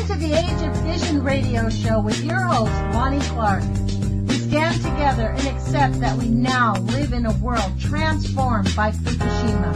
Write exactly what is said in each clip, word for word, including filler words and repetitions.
to the Age of Vision radio show with your host, Lonnie Clark. We stand together and accept that we now live in a world transformed by Fukushima.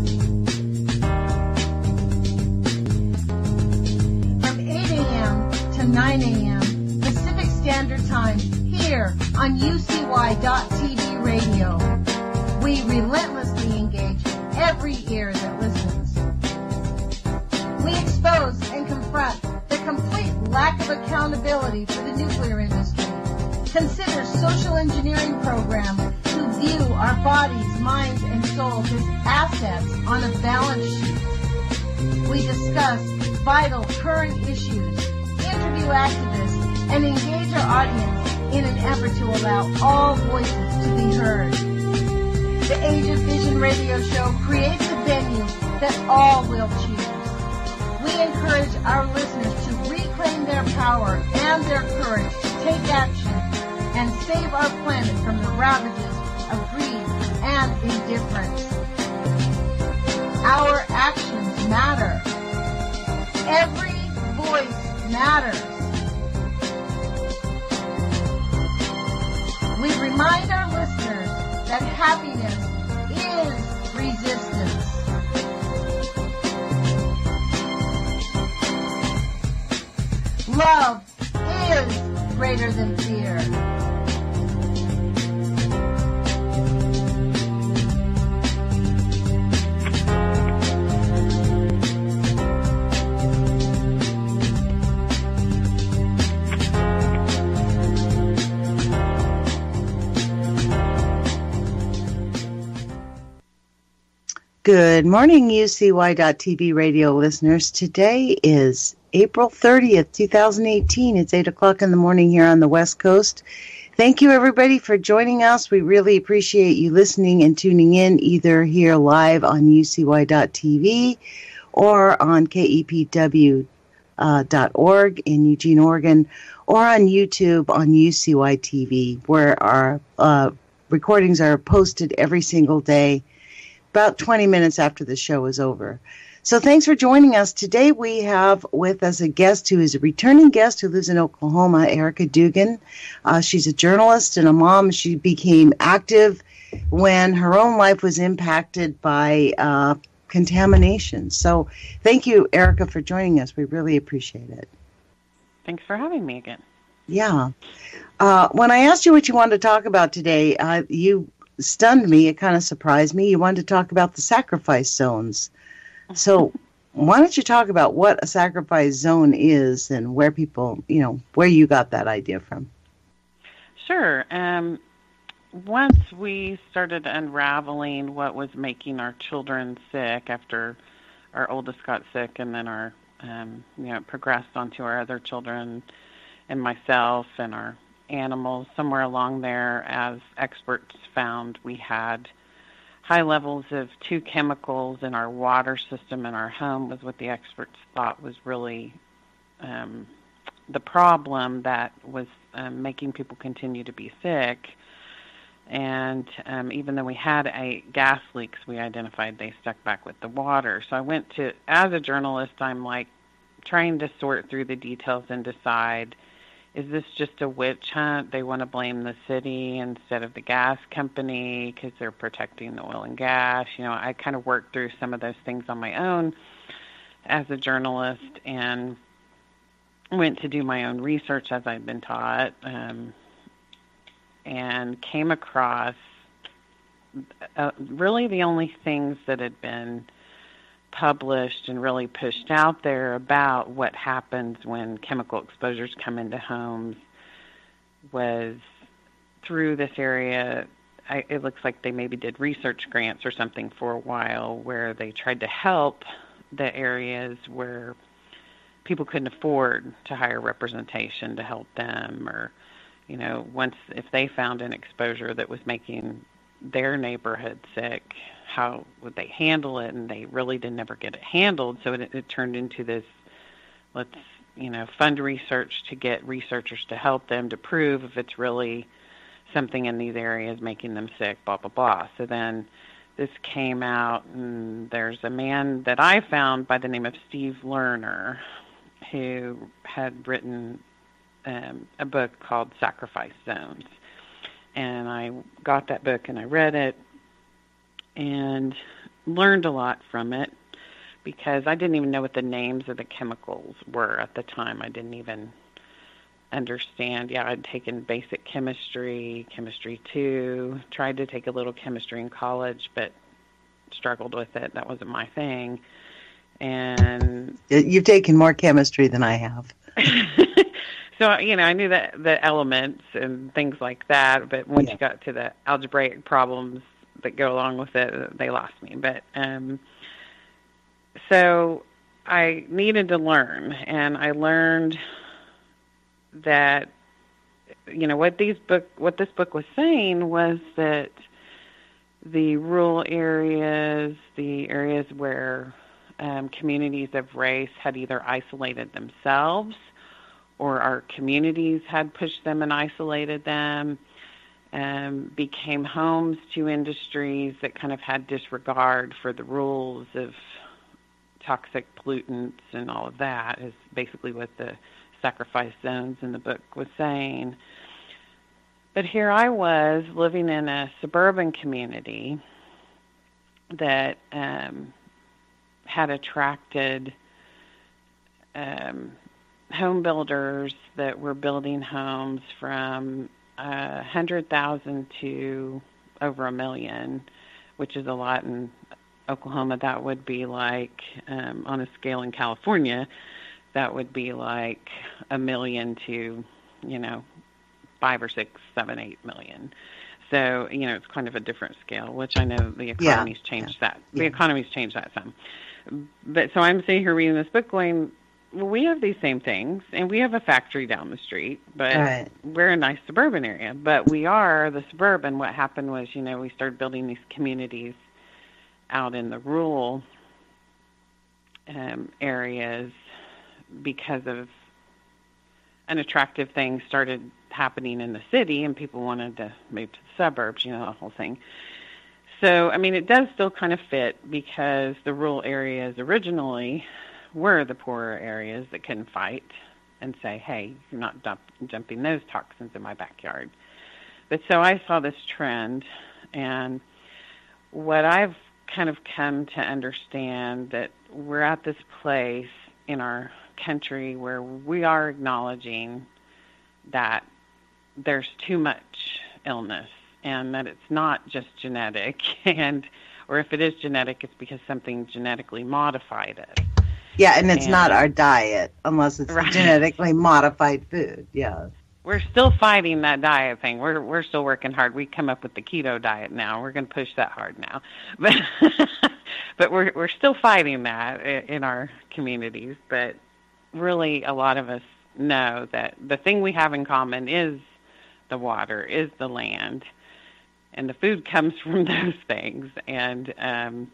From eight a.m. to nine a.m. Pacific Standard Time here on U C Y dot T V radio. We relentlessly engage every ear that listens. We expose and confront the complete lack of accountability for the nuclear industry. Consider social engineering programs who view our bodies, minds, and souls as assets on a balance sheet. We discuss vital current issues, interview activists, and engage our audience in an effort to allow all voices to be heard. The Age of Vision radio show creates a venue that all will choose. We encourage our listeners to reclaim their power and their courage to take action and save our planet from the ravages of greed and indifference. Our actions matter. Every voice matters. We remind our listeners that happiness is resistance. Love is greater than fear. Good morning, U C Y dot T V radio listeners. Today is April thirtieth, twenty eighteen. It's eight o'clock in the morning here on the West Coast. Thank you, everybody, for joining us. We really appreciate you listening and tuning in, either here live on U C Y dot T V or on K E P W dot org in Eugene, Oregon, or on YouTube on U C Y T V, where our uh, recordings are posted every single day, about twenty minutes after the show is over. So thanks for joining us. Today we have with us a guest who is a returning guest who lives in Oklahoma, Erica Dugan. Uh, she's a journalist and a mom. She became active when her own life was impacted by uh, contamination. So thank you, Erica, for joining us. We really appreciate it. Thanks for having me again. Yeah. Uh, when I asked you what you wanted to talk about today, uh, you stunned me. It kind of surprised me. You wanted to talk about the sacrifice zones. So why don't you talk about what a sacrifice zone is and where people, you know, where you got that idea from? Sure. Um, once we started unraveling what was making our children sick after our oldest got sick, and then our, um, you know, progressed onto our other children and myself and our animals, somewhere along there, as experts found, we had high levels of two chemicals in our water system in our home, was what the experts thought was really um, the problem that was um, making people continue to be sick. And um, even though we had a gas leaks, we identified they stuck back with the water. So I went to, as a journalist, I'm like trying to sort through the details and decide, is this just a witch hunt? They want to blame the city instead of the gas company because they're protecting the oil and gas. You know, I kind of worked through some of those things on my own as a journalist and went to do my own research as I'd been taught, um, and came across uh, really the only things that had been published and really pushed out there about what happens when chemical exposures come into homes was through this area. I, it looks like they maybe did research grants or something for a while where they tried to help the areas where people couldn't afford to hire representation to help them, or, you know, once if they found an exposure that was making their neighborhood sick, how would they handle it? And they really did never get it handled. So it, it turned into this, let's, you know, fund research to get researchers to help them to prove if it's really something in these areas making them sick, blah, blah, blah. So then this came out, and there's a man that I found by the name of Steve Lerner, who had written um, a book called Sacrifice Zones. And I got that book and I read it and learned a lot from it because I didn't even know what the names of the chemicals were at the time. I didn't even understand. Yeah, I'd taken basic chemistry, chemistry two, tried to take a little chemistry in college, but struggled with it. That wasn't my thing. And you've taken more chemistry than I have. So, you know, I knew that the elements and things like that, but once yeah. you got to the algebraic problems that go along with it, they lost me. But um, so I needed to learn, and I learned that, you know, what these book, what this book was saying was that the rural areas, the areas where um, communities of race had either isolated themselves or our communities had pushed them and isolated them, um, became homes to industries that kind of had disregard for the rules of toxic pollutants and all of that, is basically what the Sacrifice Zones in the book was saying. But here I was living in a suburban community that um, had attracted um, home builders that were building homes from a hundred thousand to over a million, which is a lot in Oklahoma. That would be like, um, on a scale in California, that would be like a million to, you know, five or six, seven, eight million. So, you know, it's kind of a different scale, which I know the economy's yeah, changed yeah, that. The yeah. economy's changed that some. But so I'm sitting here reading this book going, well, we have these same things, and we have a factory down the street, but right. we're a nice suburban area. But we are the suburban. What happened was, you know, we started building these communities out in the rural um, areas because of an attractive thing started happening in the city, and people wanted to move to the suburbs, you know, the whole thing. So, I mean, it does still kind of fit because the rural areas originally were the poorer areas that couldn't fight and say, hey, you're not dump- dumping those toxins in my backyard. But so I saw this trend, and what I've kind of come to understand that we're at this place in our country where we are acknowledging that there's too much illness and that it's not just genetic, and or if it is genetic, it's because something genetically modified it. Yeah, and it's and, not our diet unless it's right. genetically modified food. Yeah. We're still fighting that diet thing. We're we're still working hard. We come up with the keto diet now. We're going to push that hard now. But but we're we're still fighting that in our communities, but really a lot of us know that the thing we have in common is the water, is the land, and the food comes from those things. And um,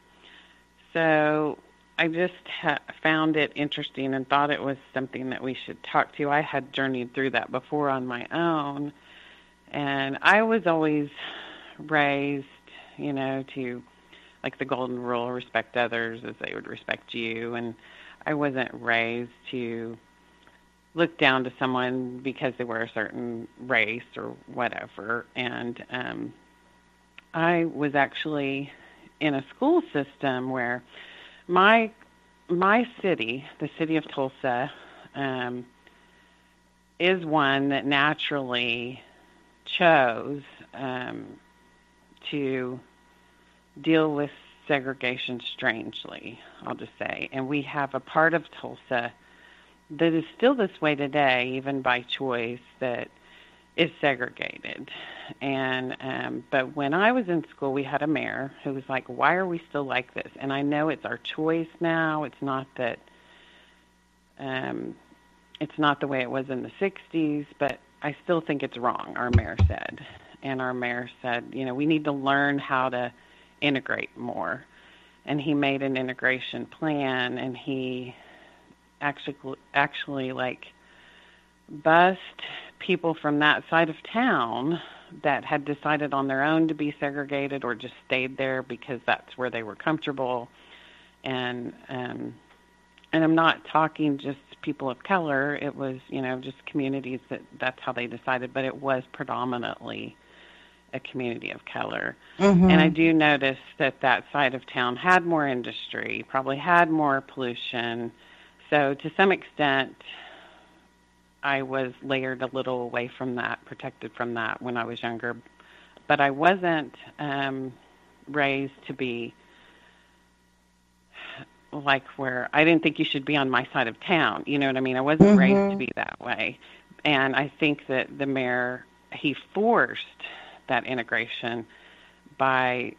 so I just ha- found it interesting and thought it was something that we should talk to. I had journeyed through that before on my own, and I was always raised, you know, to, like the golden rule, respect others as they would respect you, and I wasn't raised to look down to someone because they were a certain race or whatever. And um, I was actually in a school system where my my city, the city of Tulsa, um, is one that naturally chose um, to deal with segregation strangely, I'll just say. And we have a part of Tulsa that is still this way today, even by choice, that is segregated. And um, but when I was in school, we had a mayor who was like, why are we still like this? And I know it's our choice now. It's not that um, it's not the way it was in the sixties, but I still think it's wrong, our mayor said. And our mayor said, you know, we need to learn how to integrate more. And he made an integration plan, and he actually, actually like, bussed people from that side of town that had decided on their own to be segregated or just stayed there because that's where they were comfortable. And um, and I'm not talking just people of color. It was, you know, just communities that that's how they decided, but it was predominantly a community of color. Mm-hmm. And I do notice that that side of town had more industry, probably had more pollution. So to some extent, I was layered a little away from that, protected from that when I was younger. But I wasn't um, raised to be like where I didn't think you should be on my side of town. You know what I mean? I wasn't Mm-hmm. raised to be that way. And I think that the mayor, he forced that integration by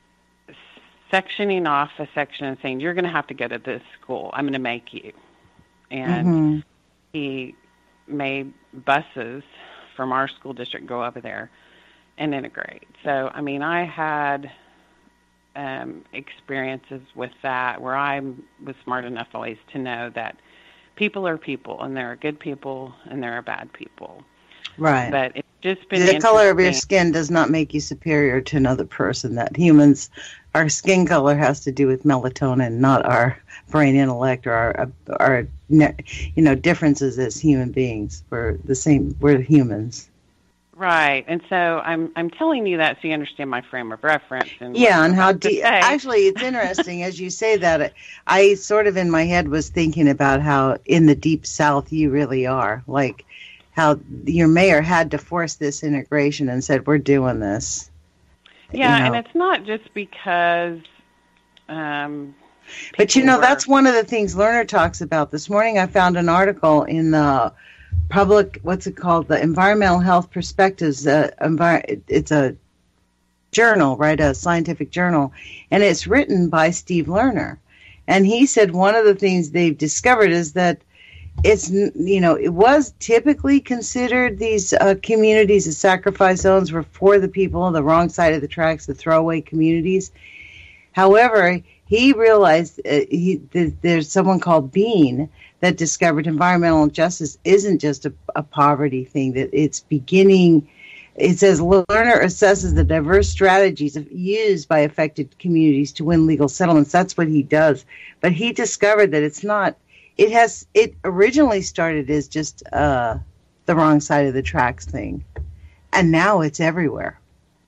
sectioning off a section and saying, you're going to have to go to this school. I'm going to make you. And Mm-hmm. he made buses from our school district go over there and integrate. So, I mean, I had um, experiences with that where I was smart enough always to know that people are people, and there are good people and there are bad people. Right. But it's just been the color of your interesting. skin does not make you superior to another person. That humans, our skin color has to do with melatonin, not our brain intellect or our, our you know, differences as human beings. We're the same. We're humans. Right, and so I'm I'm telling you that so you understand my frame of reference. And Yeah, what I'm and how about to deep. say. Actually, it's interesting as you say that. I sort of in my head was thinking about how in the deep South you really are, like how your mayor had to force this integration and said, "We're doing this." Yeah, you know. and it's not just because. Um, But you people know, were- that's one of the things Lerner talks about. This morning I found an article in the public, what's it called? The Environmental Health Perspectives. Uh, envir- it's a journal, right? A scientific journal. And it's written by Steve Lerner. And he said one of the things they've discovered is that it's, you know, it was typically considered these uh, communities as sacrifice zones were for the people on the wrong side of the tracks, the throwaway communities. However, he realized uh, he, th- there's someone called Bean that discovered environmental justice isn't just a, a poverty thing, that it's beginning. It says Lerner assesses the diverse strategies used by affected communities to win legal settlements. That's what he does. But he discovered that it's not, it has, it originally started as just uh, the wrong side of the tracks thing. And now it's everywhere.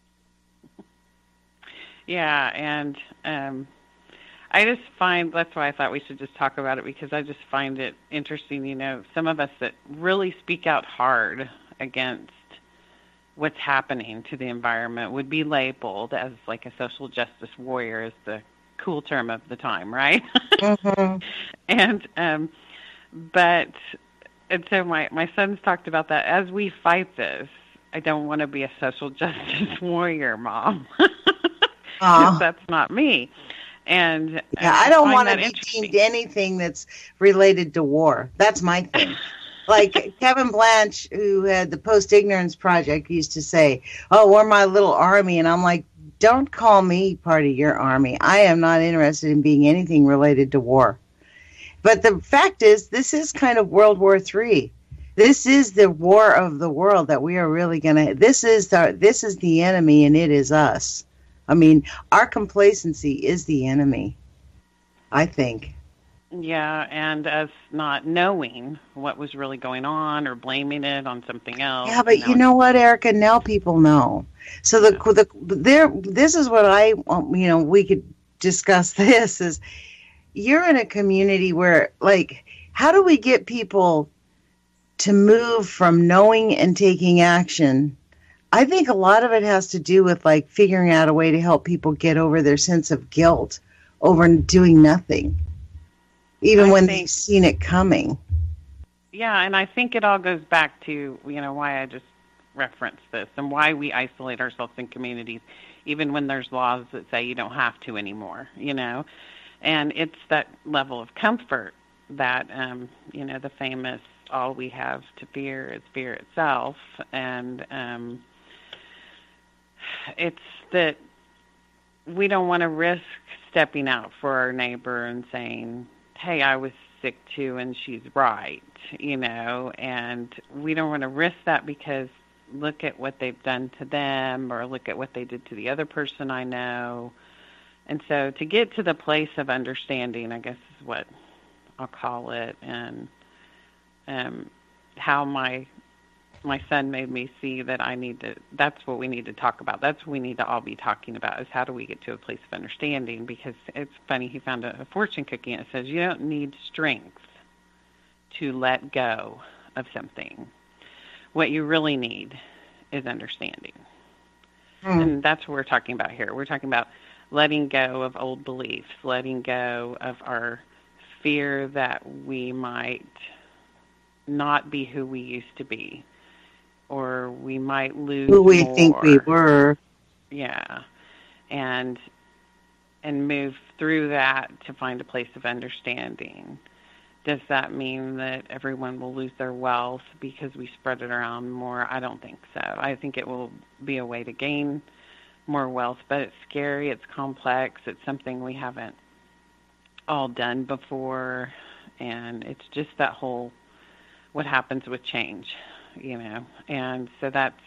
Yeah, and um, I just find, that's why I thought we should just talk about it, because I just find it interesting, you know, some of us that really speak out hard against what's happening to the environment would be labeled as like a social justice warrior, is the cool term of the time, right? Mm-hmm. and, um, but, and so my, my son's talked about that. As we fight this, I don't want to be a social justice warrior, Mom. That's not me. And yeah, I, I don't find want to that be interesting. deemed anything that's related to war. That's my thing. Like Kevin Blanche, who had the Post Ignorance Project, used to say, "Oh, we're my little army," and I'm like, "Don't call me part of your army. I am not interested in being anything related to war." But the fact is, this is kind of World War Three. This is the war of the world that we are really going to. This is the this is the enemy, and it is us. I mean, our complacency is the enemy, I think. Yeah, and us not knowing what was really going on or blaming it on something else. Yeah, but you know what, Erica? Now people know. So the Yeah. the there. This is what I you know we could discuss. This is you're in a community where, like, how do we get people to move from knowing and taking action? I think a lot of it has to do with like figuring out a way to help people get over their sense of guilt over doing nothing, even I when think- they've seen it coming. Yeah, and I think it all goes back to, you know, why I just referenced this and why we isolate ourselves in communities, even when there's laws that say you don't have to anymore, you know. And it's that level of comfort that, um, you know, the famous, all we have to fear is fear itself. And um, it's that we don't want to risk stepping out for our neighbor and saying, hey, I was sick too and she's right, you know, and we don't want to risk that because look at what they've done to them or look at what they did to the other person I know. And so to get to the place of understanding, I guess is what I'll call it, and um, how my my son made me see that I need to, that's what we need to talk about. That's what we need to all be talking about, is how do we get to a place of understanding? Because it's funny, he found a, a fortune cookie and it says you don't need strength to let go of something. What you really need is understanding. Mm. And that's what we're talking about here. We're talking about letting go of old beliefs, letting go of our fear that we might not be who we used to be, or we might lose who we more. think we were. Yeah. And and move through that to find a place of understanding. Does that mean that everyone will lose their wealth because we spread it around more? I don't think so. I think it will be a way to gain more wealth, but it's scary, it's complex, it's something we haven't all done before, and it's just that whole, what happens with change, you know? And so that's,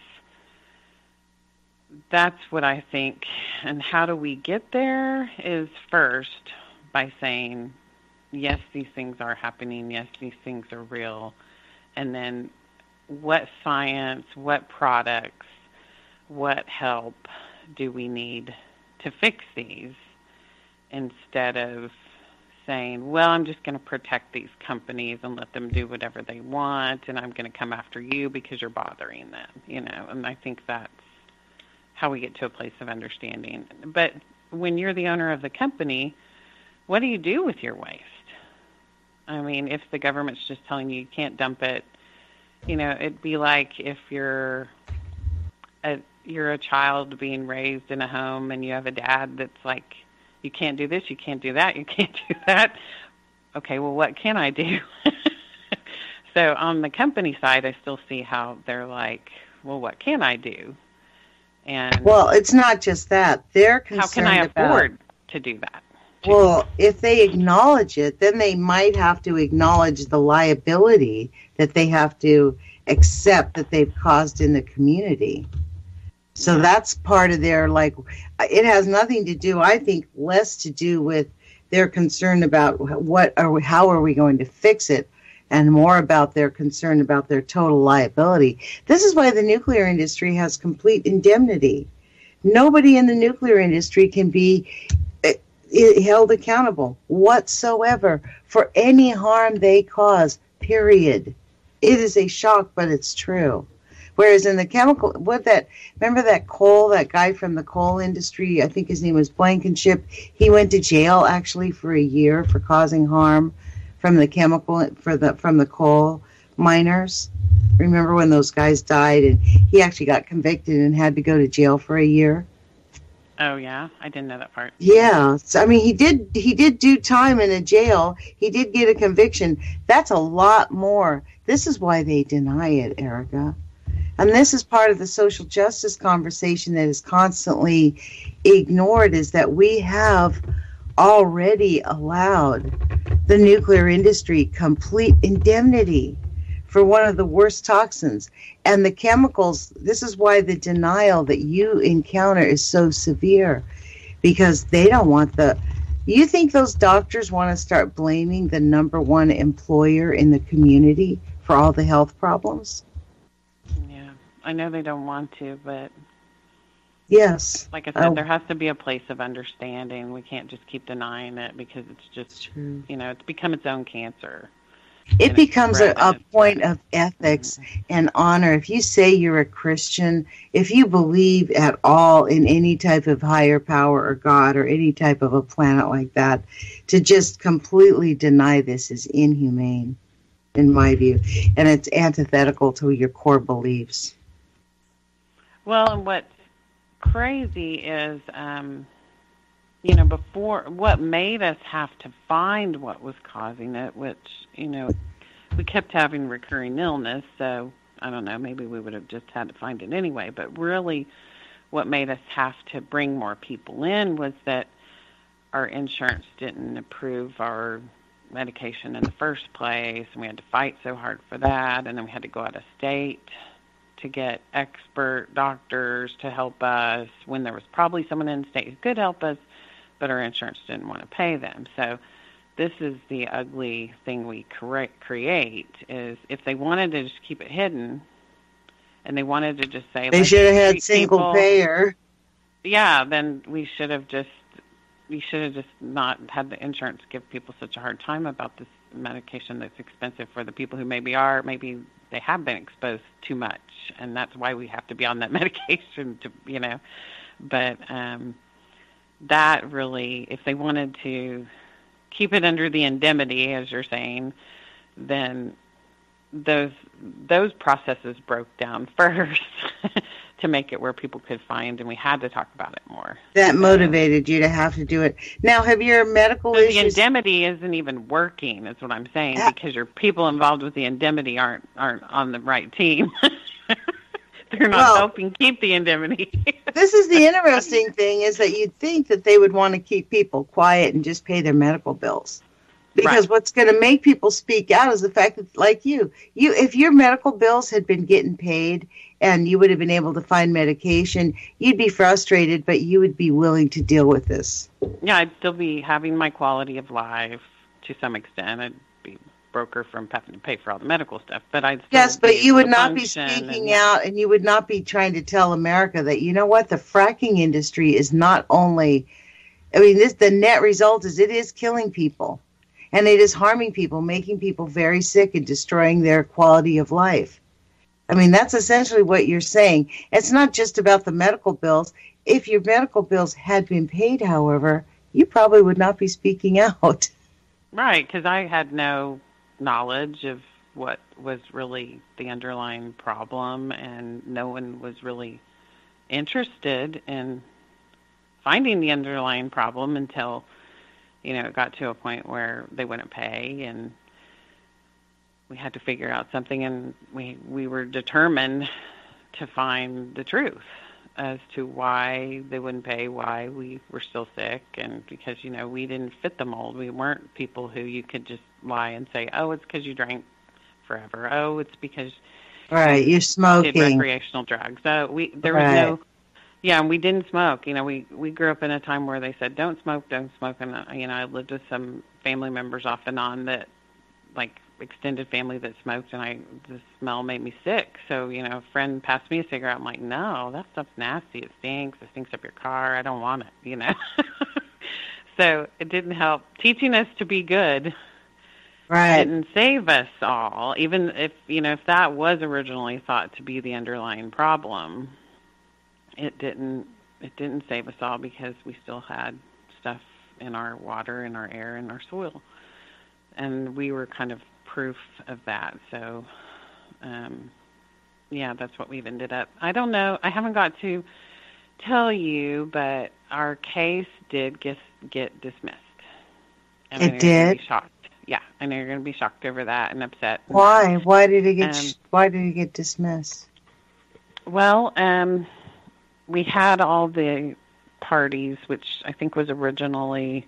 that's what I think. And how do we get there is first by saying, yes, these things are happening. Yes, these things are real. And then what science, what products, what help do we need to fix these, instead of saying, well, I'm just going to protect these companies and let them do whatever they want, and I'm going to come after you because you're bothering them, you know. And I think that's how we get to a place of understanding. But when you're the owner of the company, what do you do with your waste? I mean, if the government's just telling you you can't dump it, you know, it'd be like if you're a, you're a child being raised in a home and you have a dad that's like, you can't do this, you can't do that, you can't do that. Okay, well, what can I do? So on the company side, I still see how they're like, well, what can I do? And well, it's not just that. They're concerned how can I afford about, to do that? Well, if they acknowledge it, then they might have to acknowledge the liability that they have to accept that they've caused in the community. So that's part of their, like, it has nothing to do, I think, less to do with their concern about what are we, how are we going to fix it, and more about their concern about their total liability. This is why the nuclear industry has complete indemnity. Nobody in the nuclear industry can be held accountable whatsoever for any harm they cause, period. It is a shock, but it's true. Whereas in the chemical, what that, remember that coal, that guy from the coal industry, I think his name was Blankenship, he went to jail actually for a year for causing harm from the chemical, for the from the coal miners. Remember when those guys died and he actually got convicted and had to go to jail for a year? Oh yeah, I didn't know that part. Yeah, so, I mean, he did he did do time in a jail. He did get a conviction. That's a lot more. This is why they deny it, Erica. And this is part of the social justice conversation that is constantly ignored, is that we have already allowed the nuclear industry complete indemnity for one of the worst toxins. And the chemicals, this is why the denial that you encounter is so severe, because they don't want the, you think those doctors want to start blaming the number one employer in the community for all the health problems? Yeah, I know they don't want to, but yes, like I said, oh. there has to be a place of understanding. We can't just keep denying it, because it's just, True. you know, it's become its own cancer. It becomes a, a point of ethics mm-hmm. and honor. If you say you're a Christian, if you believe at all in any type of higher power or God or any type of a planet like that, to just completely deny this is inhumane, in my view, and it's antithetical to your core beliefs. Well, and what's crazy is, um, you know, before, what made us have to find what was causing it, which, you know, we kept having recurring illness, so I don't know, maybe we would have just had to find it anyway, but really what made us have to bring more people in was that our insurance didn't approve our medication in the first place, and we had to fight so hard for that, and then we had to go out of state to get expert doctors to help us when there was probably someone in the state who could help us, but our insurance didn't want to pay them. So this is the ugly thing we correct, create, is if they wanted to just keep it hidden, and they wanted to just say, they should have had single people, payer. Yeah, then we should have just, we should have just not had the insurance give people such a hard time about this medication that's expensive for the people who maybe are, maybe they have been exposed too much, and that's why we have to be on that medication to, you know, but um, that really, if they wanted to keep it under the indemnity, as you're saying, then those those processes broke down first to make it where people could find, and we had to talk about it more. That motivated so, you to have to do it. Now, have your medical so issues... The indemnity isn't even working, is what I'm saying, uh, because your people involved with the indemnity aren't aren't on the right team. They're not well, helping keep the indemnity. This is the interesting thing, is that you'd think that they would want to keep people quiet and just pay their medical bills. Because right. what's going to make people speak out is the fact that, like you, you, if your medical bills had been getting paid and you would have been able to find medication, you'd be frustrated, but you would be willing to deal with this. Yeah, I'd still be having my quality of life to some extent. I'd be broker from having to pay for all the medical stuff, but I'd still yes, but you would not be speaking and, out, and you would not be trying to tell America that, you know what, the fracking industry is not only, I mean, this the net result is it is killing people. And it is harming people, making people very sick and destroying their quality of life. I mean, that's essentially what you're saying. It's not just about the medical bills. If your medical bills had been paid, however, you probably would not be speaking out. Right, because I had no knowledge of what was really the underlying problem, and no one was really interested in finding the underlying problem until, you know, it got to a point where they wouldn't pay, and we had to figure out something, and we we were determined to find the truth as to why they wouldn't pay, why we were still sick, and because, you know, we didn't fit the mold. We weren't people who you could just lie and say, oh, it's because you drank forever. Oh, it's because right, you're smoking. Did recreational drugs. So we there was right. no, yeah, and we didn't smoke. You know, we, we grew up in a time where they said, don't smoke, don't smoke. And, uh, you know, I lived with some family members off and on that, like, extended family that smoked, and I the smell made me sick. So, you know, a friend passed me a cigarette. I'm like, no, that stuff's nasty. It stinks. It stinks up your car. I don't want it, you know. So it didn't help. Teaching us to be good right. didn't save us all, even if, you know, if that was originally thought to be the underlying problem. It didn't it didn't save us all, because we still had stuff in our water, in our air, in our soil. And we were kind of proof of that. So, um, yeah, that's what we've ended up. I don't know. I haven't got to tell you, but our case did get, get dismissed. And it did? Be shocked. Yeah, I know you're going to be shocked over that and upset. Why? Why did it get? Um, why did it get dismissed? Well, um, we had all the parties, which I think was originally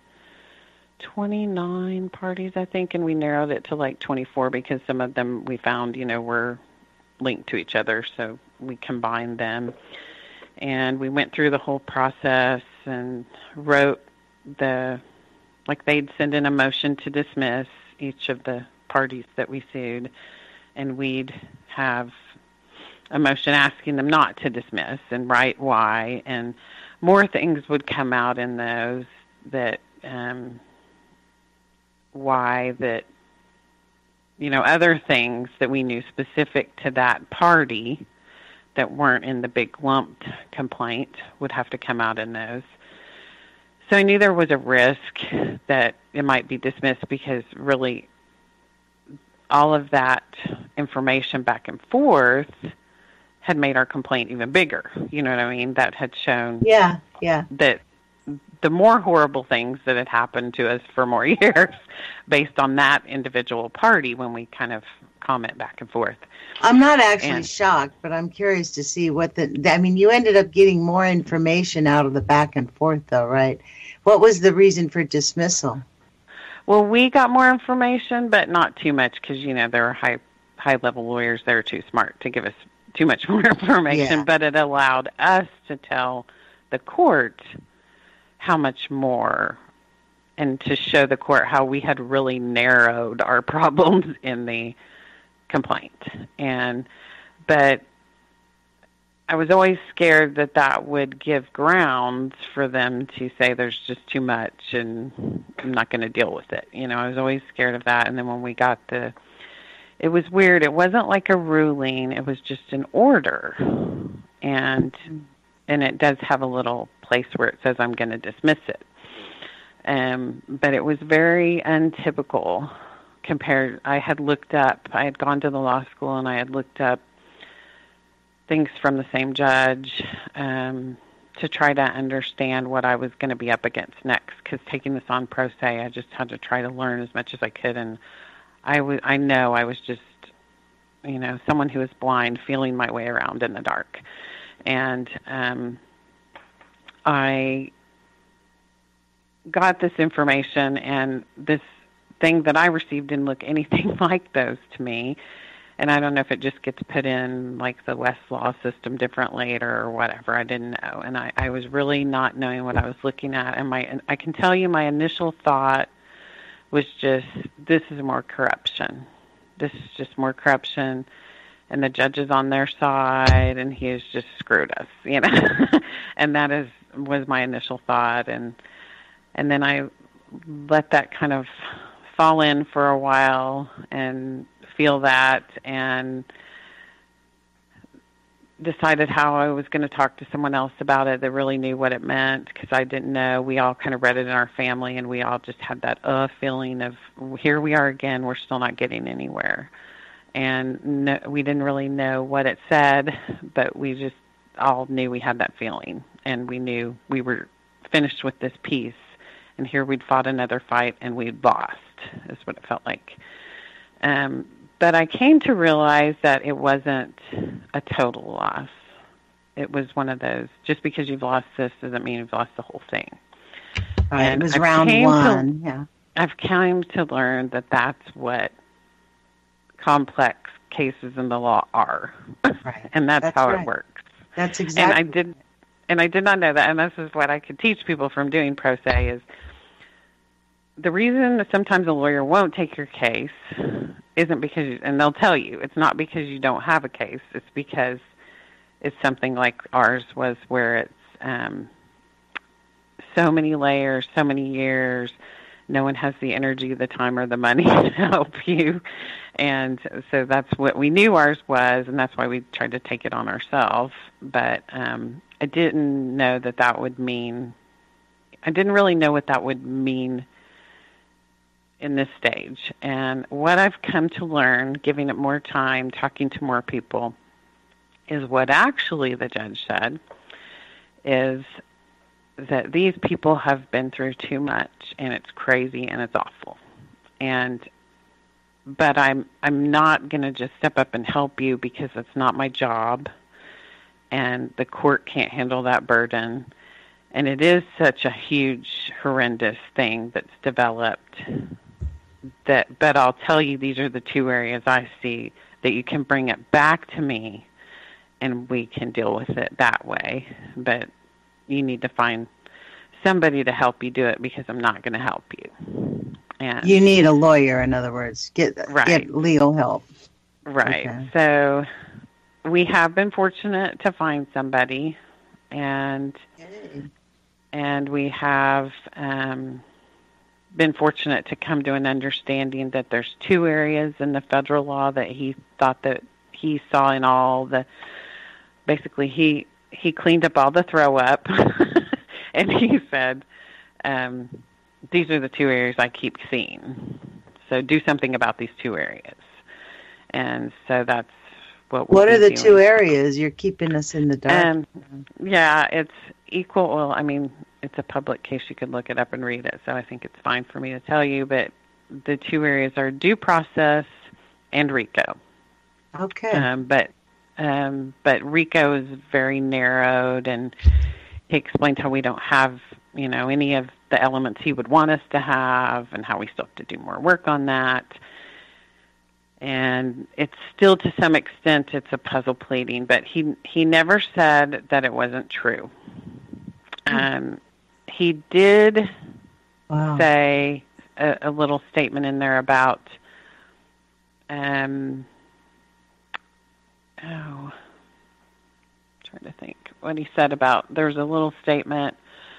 twenty-nine parties, I think, and we narrowed it to like twenty-four because some of them we found, you know, were linked to each other, so we combined them. And we went through the whole process and wrote the, like they'd send in a motion to dismiss each of the parties that we sued, and we'd have a motion asking them not to dismiss and write why, and more things would come out in those that, um, why that, you know, other things that we knew specific to that party that weren't in the big lumped complaint would have to come out in those. So I knew there was a risk that it might be dismissed, because really all of that information back and forth had made our complaint even bigger. You know what I mean? That had shown yeah, yeah. that the more horrible things that had happened to us for more years based on that individual party when we kind of comment back and forth. I'm not actually and, shocked, but I'm curious to see what the, I mean, you ended up getting more information out of the back and forth though, right? What was the reason for dismissal? Well, we got more information, but not too much, because, you know, there were high, high level lawyers that are too smart to give us too much more information, yeah. But it allowed us to tell the court how much more and to show the court how we had really narrowed our problems in the complaint. And but I was always scared that that would give grounds for them to say there's just too much and I'm not going to deal with it. You know, I was always scared of that. And then when we got the, it was weird. It wasn't like a ruling. It was just an order. And and it does have a little place where it says I'm going to dismiss it. Um, but it was very untypical compared. I had looked up, I had gone to the law school and I had looked up things from the same judge um, to try to understand what I was going to be up against next. Because taking this on pro se, I just had to try to learn as much as I could. And I, w- I know I was just, you know, someone who was blind, feeling my way around in the dark. And um, I got this information, and this thing that I received didn't look anything like those to me. And I don't know if it just gets put in like the Westlaw system different later or whatever. I didn't know. And I, I was really not knowing what I was looking at. And my, and I can tell you my initial thought was just, this is more corruption. This is just more corruption. And the judge is on their side, and he has just screwed us, you know. And that is was my initial thought. And and then I let that kind of fall in for a while and feel that, and decided how I was going to talk to someone else about it that really knew what it meant, because I didn't know. We all kind of read it in our family, and we all just had that uh feeling of, here we are again, we're still not getting anywhere. And no, we didn't really know what it said, but we just all knew we had that feeling, and we knew we were finished with this piece, and here we'd fought another fight, and we'd lost, is what it felt like. Um, but I came to realize that it wasn't a total loss. It was one of those, just because you've lost this doesn't mean you've lost the whole thing. Right, it was I've round one. To, yeah. I've come to learn that that's what complex cases in the law are. Right. And that's, that's how right. it works. That's exactly. And I did, and I did not know that. And this is what I could teach people from doing pro se is the reason that sometimes a lawyer won't take your case isn't because, you, and they'll tell you, it's not because you don't have a case. It's because it's something like ours was, where it's um, so many layers, so many years. No one has the energy, the time, or the money to help you. And so that's what we knew ours was, and that's why we tried to take it on ourselves. But um, I didn't know that that would mean, I didn't really know what that would mean in this stage. And what I've come to learn, giving it more time, talking to more people, is what actually the judge said is that these people have been through too much, and it's crazy and it's awful. And but I'm I'm not going to just step up and help you, because that's not my job, and the court can't handle that burden. And it is such a huge, horrendous thing that's developed that, but I'll tell you, these are the two areas I see that you can bring it back to me, and we can deal with it that way. But you need to find somebody to help you do it, because I'm not going to help you. And you need a lawyer, in other words. Get, right. get legal help. Right. Okay. So we have been fortunate to find somebody, and and we have um, been fortunate to come to an understanding that there's two areas in the federal law that he thought that he saw in all the, basically he he cleaned up all the throw up, and he said, um, these are the two areas I keep seeing. So do something about these two areas. And so that's what we'll What are the doing. two areas? You're keeping us in the dark. Um, yeah, it's equal. Well, I mean, it's a public case. You could look it up and read it. So I think it's fine for me to tell you. But the two areas are due process and RICO. Okay. Um, but um, but RICO is very narrowed, and he explained how we don't have, you know, any of the elements he would want us to have, and how we still have to do more work on that. And it's still, to some extent, it's a puzzle pleading, but he he never said that it wasn't true. Um, he did wow. say a, a little statement in there about, um, oh, I'm trying to think what he said about, there's a little statement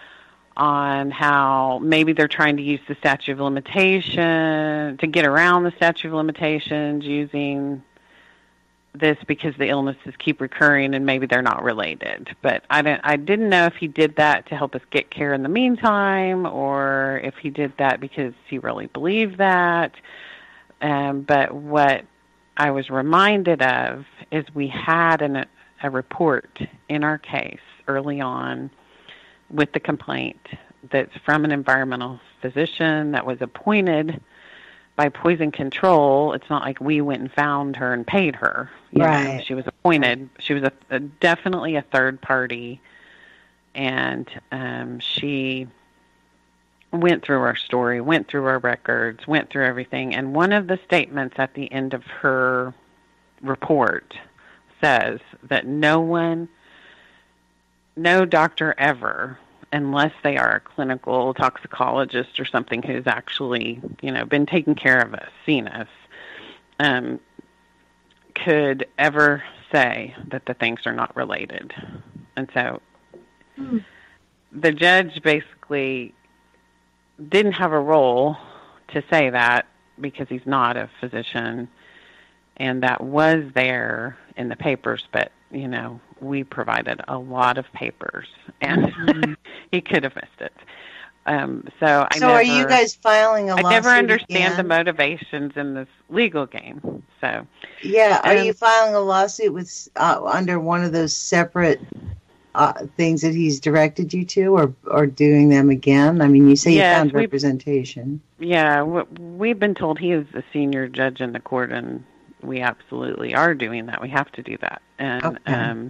on how maybe they're trying to use the statute of limitation to get around the statute of limitations using this because the illnesses keep recurring and maybe they're not related. But I didn't, I didn't know if he did that to help us get care in the meantime or if he did that because he really believed that. Um, but what I was reminded of is we had an, a report in our case early on with the complaint that's from an environmental physician that was appointed by Poison Control. It's not like we went and found her and paid her. You right. know, she was appointed. She was a, a, definitely a third party, and um, she went through our story, went through our records, went through everything. And one of the statements at the end of her report says that no one, no doctor ever, unless they are a clinical toxicologist or something who's actually, you know, been taking care of us, seen us, um, could ever say that the things are not related. And so hmm. the judge basically didn't have a role to say that because he's not a physician, and that was there in the papers, but, you know, we provided a lot of papers, and mm-hmm. he could have missed it. Um, so I so never, are you guys filing a lawsuit I never understand again? the motivations in this legal game. So yeah, are um, you filing a lawsuit with uh, under one of those separate uh, things that he's directed you to, or or doing them again? I mean, you say yes, you found representation. Yeah, we've been told he is the senior judge in the court, and we absolutely are doing that. We have to do that, and okay. um,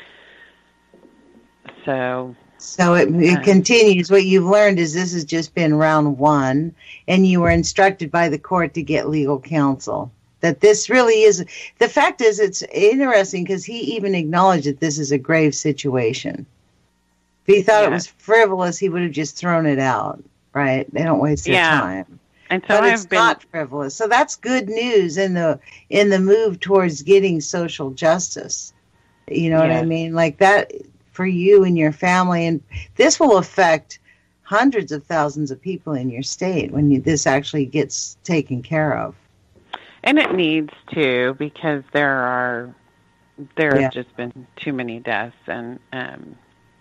so. So it, it uh, continues. What you've learned is this has just been round one, and you were instructed by the court to get legal counsel. That this really is, the fact is it's interesting because he even acknowledged that this is a grave situation. If he thought yeah. it was frivolous, he would have just thrown it out, right? They don't waste their yeah. time. And so but I've it's been... not frivolous. So that's good news in the in the move towards getting social justice. You know yes. what I mean? Like that... for you and your family, and this will affect hundreds of thousands of people in your state when you, this actually gets taken care of. And it needs to, because there are there yeah. have just been too many deaths, and um,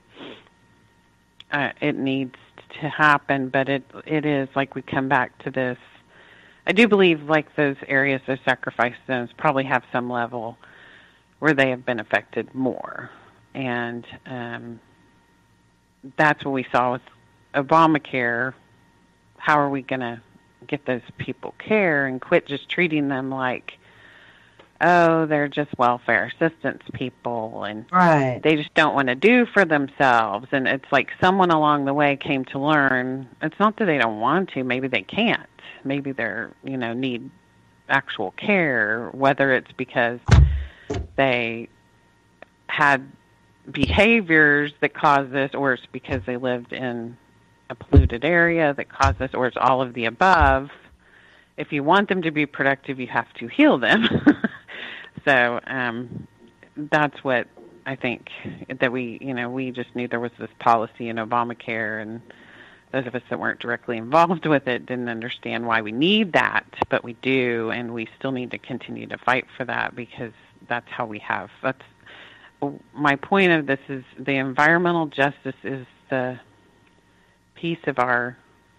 uh, it needs to happen. But it it is like we come back to this. I do believe like those areas, those sacrifice zones, probably have some level where they have been affected more. And um, that's what we saw with Obamacare. How are we going to get those people care and quit just treating them like, oh, they're just welfare assistance people, and right. they just don't want to do for themselves. And it's like someone along the way came to learn, it's not that they don't want to, maybe they can't. Maybe they're, you know, need actual care, whether it's because they had behaviors that cause this, or it's because they lived in a polluted area that caused this, or it's all of the above. If you want them to be productive, you have to heal them. so um, that's what I think that we, you know, we just knew there was this policy in Obamacare, and those of us that weren't directly involved with it didn't understand why we need that, but we do, and we still need to continue to fight for that, because that's how we have, that's my point of this is the environmental justice is the piece of our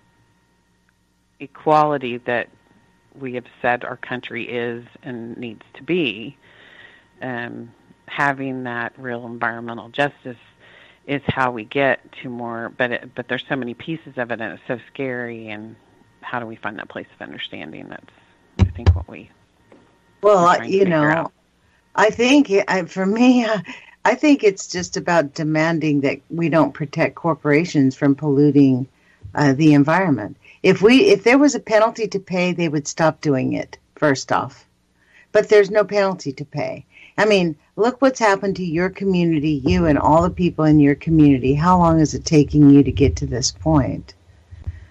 equality that we have said our country is and needs to be. Um, having that real environmental justice is how we get to more, but it, but there's so many pieces of it, and it's so scary, and how do we find that place of understanding? That's, I think, what we well, you know, out. I think, I, for me, I think it's just about demanding that we don't protect corporations from polluting uh, the environment. If we, if there was a penalty to pay, they would stop doing it, first off. But there's no penalty to pay. I mean, look what's happened to your community, you and all the people in your community. How long is it taking you to get to this point?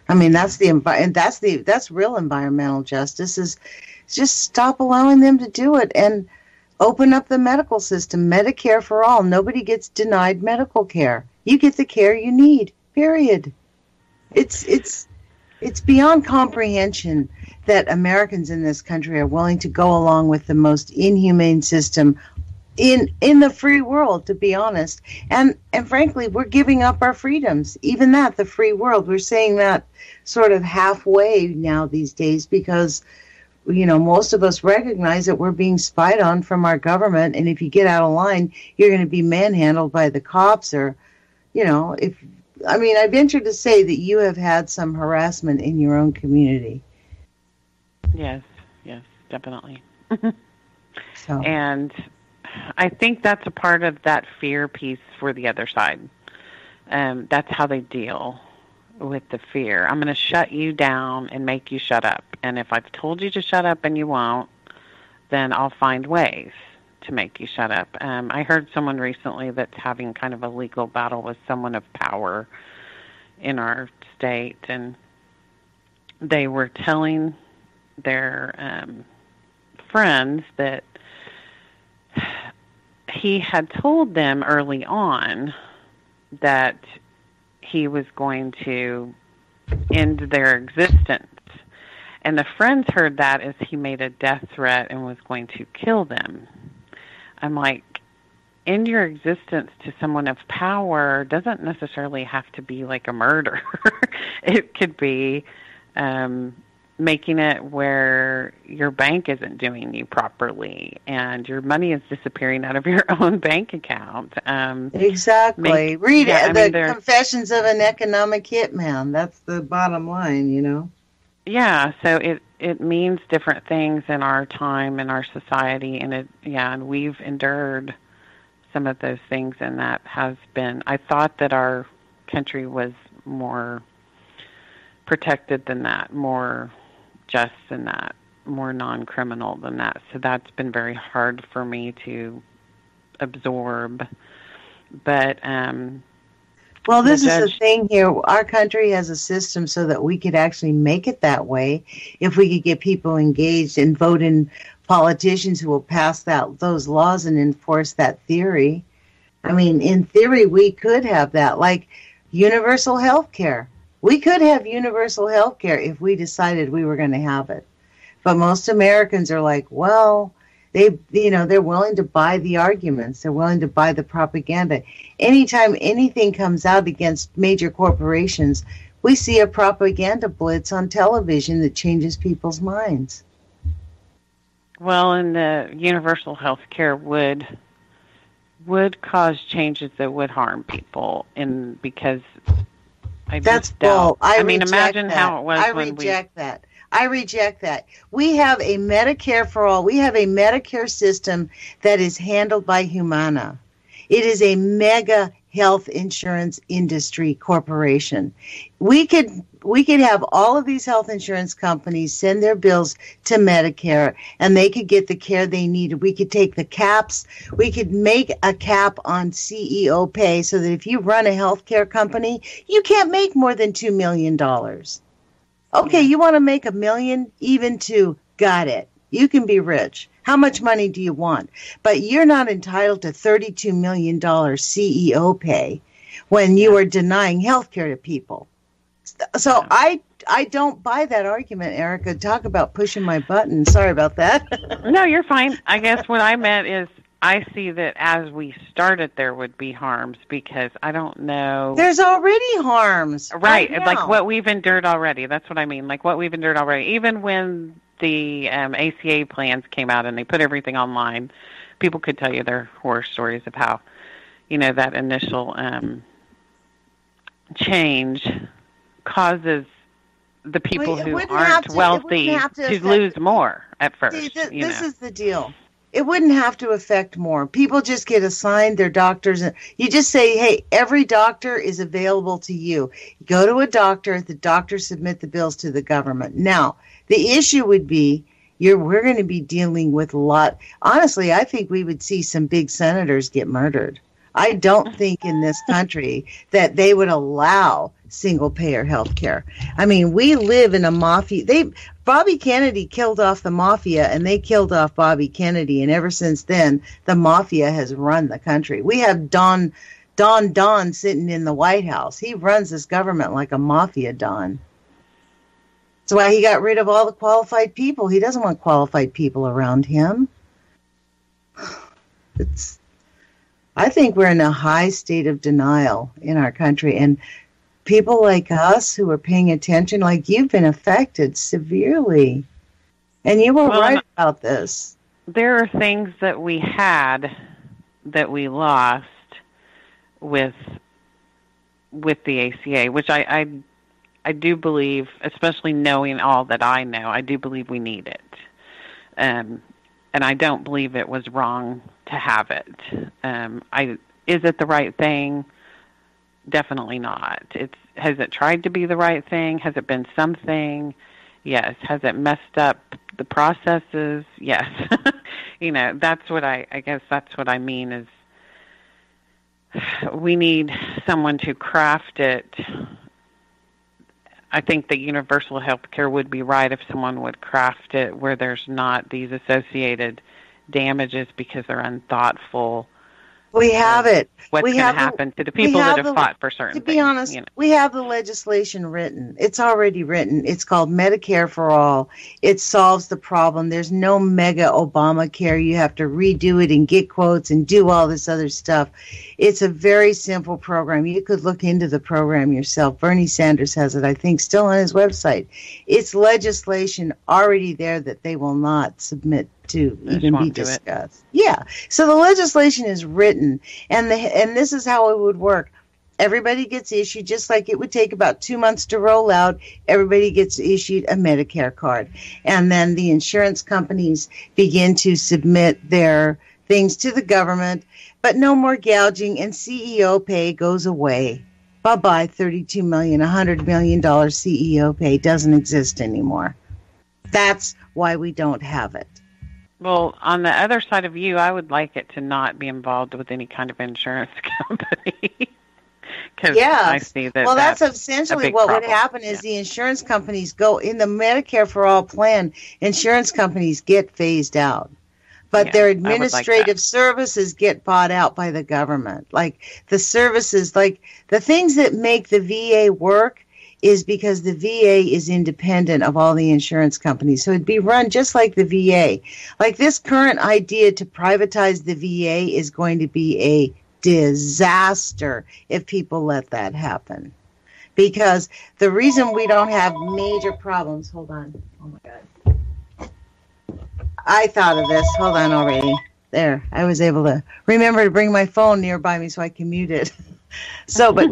I mean, that's the envi- and that's the that's real environmental justice is just stop allowing them to do it and open up the medical system, Medicare for all. Nobody gets denied medical care. You get the care you need. Period. It's it's it's beyond comprehension that Americans in this country are willing to go along with the most inhumane system in in the free world, to be honest. And and frankly, we're giving up our freedoms. Even that, the free world, we're saying that sort of halfway now these days because, you know, most of us recognize that we're being spied on from our government, and if you get out of line, you're going to be manhandled by the cops or, you know, if I mean, I venture to say that you have had some harassment in your own community. Yes, yes, definitely. So. And I think that's a part of that fear piece for the other side. Um, that's how they deal with the fear. I'm going to shut you down and make you shut up. And if I've told you to shut up and you won't, then I'll find ways to make you shut up. Um, I heard someone recently that's having kind of a legal battle with someone of power in our state, and they were telling their um, friends that he had told them early on that he was going to end their existence. And the friends heard that as he made a death threat and was going to kill them. I'm like, end your existence to someone of power doesn't necessarily have to be like a murder. It could be um, making it where your bank isn't doing you properly and your money is disappearing out of your own bank account. Um, exactly. Make, Read yeah, it. The mean, Confessions of an Economic Hitman. That's the bottom line, you know. Yeah, so it, it means different things in our time, in our society, and it yeah, and we've endured some of those things, and that has been, I thought that our country was more protected than that, more just than that, more non-criminal than that. So that's been very hard for me to absorb. But um Well, this the is judge, the thing here. Our country has a system so that we could actually make it that way if we could get people engaged and vote in politicians who will pass that those laws and enforce that theory. I mean, in theory, we could have that, like universal health care. We could have universal health care if we decided we were going to have it. But most Americans are like, well, They, you know, they're willing to buy the arguments. They're willing to buy the propaganda. Anytime anything comes out against major corporations, we see a propaganda blitz on television that changes people's minds. well, and the universal health care would would cause changes that would harm people, in because I That's just bull. doubt. I, I mean, reject imagine that. how it was I when reject that. I reject that. We have a Medicare for all. We have a Medicare system that is handled by Humana. It is a mega health insurance industry corporation. We could we could have all of these health insurance companies send their bills to Medicare, and they could get the care they needed. We could take the caps. We could make a cap on C E O pay so that if you run a healthcare company, you can't make more than two million dollars. Okay, you want to make a million, even two, got it. You can be rich. How much money do you want? But you're not entitled to thirty-two million dollars C E O pay when you are denying health care to people. So Yeah. I I don't buy that argument, Erica. Talk about pushing my button. Sorry about that. No, you're fine. I guess what I meant is I see that as we started, there would be harms because I don't know. There's already harms. Right, right like now. what we've endured already. That's what I mean. Like what we've endured already. Even when the um, A C A plans came out and they put everything online, people could tell you their horror stories of how, you know, that initial um, change causes the people Well, it who wouldn't have aren't to- it wealthy wouldn't have to to affect- lose more at first. See, th- you this know. is the deal. It wouldn't have to affect more. People just get assigned their doctors. And you just say, hey, every doctor is available to you. You go to a doctor, the doctor submit the bills to the government. Now, the issue would be you're, we're going to be dealing with a lot. Honestly, I think we would see some big senators get murdered. I don't think in this country that they would allow single payer health care. I mean, we live in a mafia. They Bobby Kennedy killed off the mafia, and they killed off Bobby Kennedy, and ever since then, the mafia has run the country. We have Don Don Don sitting in the White House. He runs this government like a mafia don. That's why he got rid of all the qualified people. He doesn't want qualified people around him. It's. I think we're in a high state of denial in our country, and people like us who are paying attention, like you've been affected severely, and you were well, right about this. There are things that we had that we lost with with the A C A, which I, I I do believe, especially knowing all that I know, I do believe we need it. Um, and I don't believe it was wrong to have it. Um, I is it the right thing? Definitely not. It's has it tried to be the right thing? Has it been something? Yes. Has it messed up the processes? Yes. You know, that's what I, I guess that's what I mean is we need someone to craft it. I think that universal health care would be right if someone would craft it where there's not these associated damages because they're unthoughtful. We have it. What's going to happen to the people that have the, fought for certain things? To be honest, you know. We have the legislation written. It's already written. It's called Medicare for All. It solves the problem. There's no mega Obamacare. You have to redo it and get quotes and do all this other stuff. It's a very simple program. You could look into the program yourself. Bernie Sanders has it, I think, still on his website. It's legislation already there that they will not submit to even be discussed. Yeah. So the legislation is written, and the and this is how it would work. Everybody gets issued, just like it would take about two months to roll out, everybody gets issued a Medicare card. And then the insurance companies begin to submit their things to the government, but no more gouging, and C E O pay goes away. Bye-bye, thirty-two million dollars, one hundred million dollars C E O pay doesn't exist anymore. That's why we don't have it. Well, on the other side of you, I would like it to not be involved with any kind of insurance company. Yeah, I see that. Well, that's, that's essentially what problem. would happen is yeah. the insurance companies go in the Medicare for All plan. Insurance companies get phased out, but yeah, their administrative like services get bought out by the government. Like the services, like the things that make the V A work is because the V A is independent of all the insurance companies. So it'd be run just like the V A. Like this current idea to privatize the V A is going to be a disaster if people let that happen. Because the reason we don't have major problems, hold on. Oh my God. I thought of this. Hold on already. There. I was able to remember to bring my phone nearby me so I can mute it. So, but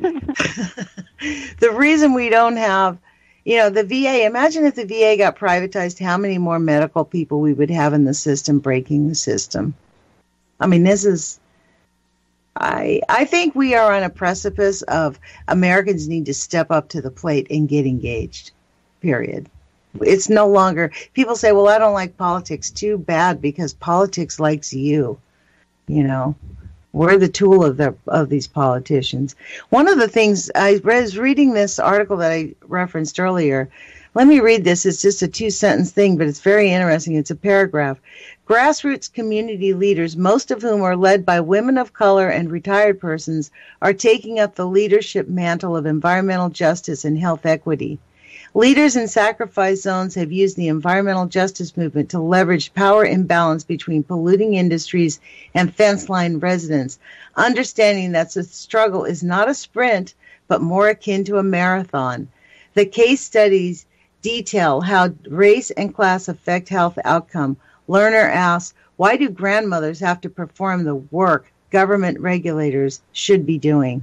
the reason we don't have, you know, the V A, imagine if the V A got privatized, how many more medical people we would have in the system breaking the system. I mean, this is, I I think we are on a precipice of Americans need to step up to the plate and get engaged, period. It's no longer, people say, well, I don't like politics. Too bad, because politics likes you, you know. We're the tool of the of these politicians. One of the things I was reading this article that I referenced earlier. Let me read this. It's just a two-sentence thing, but it's very interesting. It's a paragraph. Grassroots community leaders, most of whom are led by women of color and retired persons, are taking up the leadership mantle of environmental justice and health equity. Leaders in sacrifice zones have used the environmental justice movement to leverage power imbalance between polluting industries and fence-line residents, understanding that the struggle is not a sprint, but more akin to a marathon. The case studies detail how race and class affect health outcome. Learner asks, why do grandmothers have to perform the work government regulators should be doing?